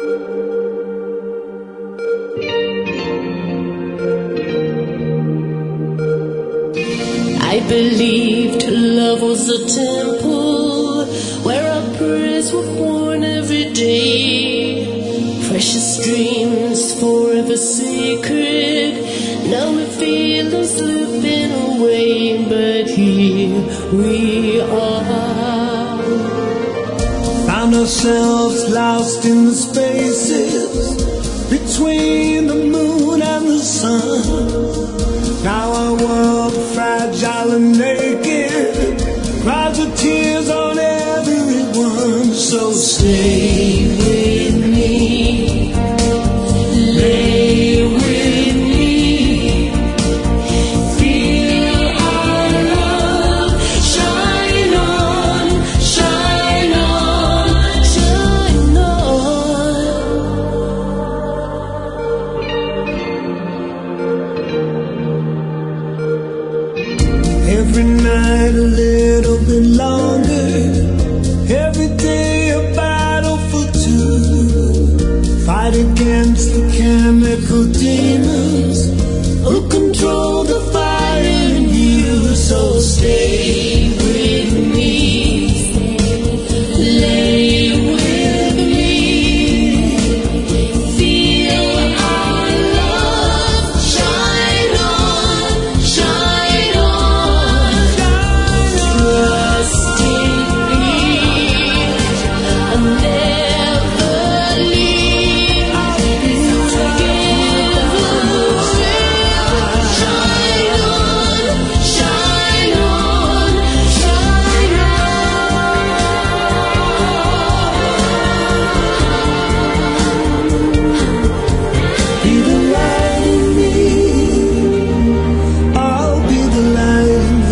I believed love was a temple where our prayers were born every day. Precious dreams forever sacred. Now we feel them slipping away, but here we are. Found ourselves lost in the spaces between the moon and the sun. Now our world, fragile and naked, cries with tears on everyone. So stay with me, lay with me, feel our love, shine on, shine on, shine on. Every night a little bit longer, every day a battle for two. Fight against the chemical demons who control the fire in you. So stay with me, lay with me, feel our love, shine on, shine on. Trust in me, I'll never leave. Together we'll shine on, shine on, shine on. Be the light in me, I'll be the light in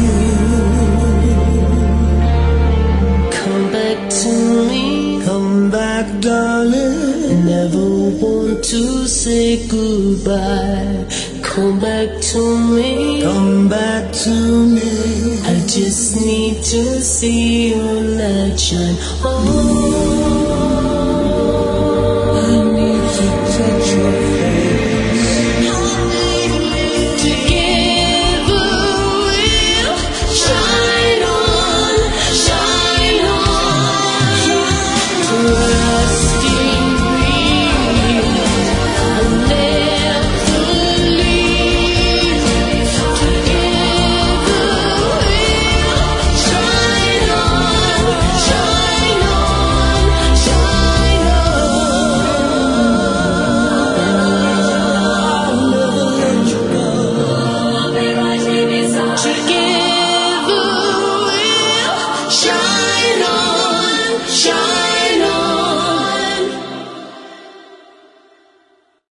you. Come back to me, Come back, darling. never want to say goodbye. Come back to me, Come back to me. I just need to see your light shine on.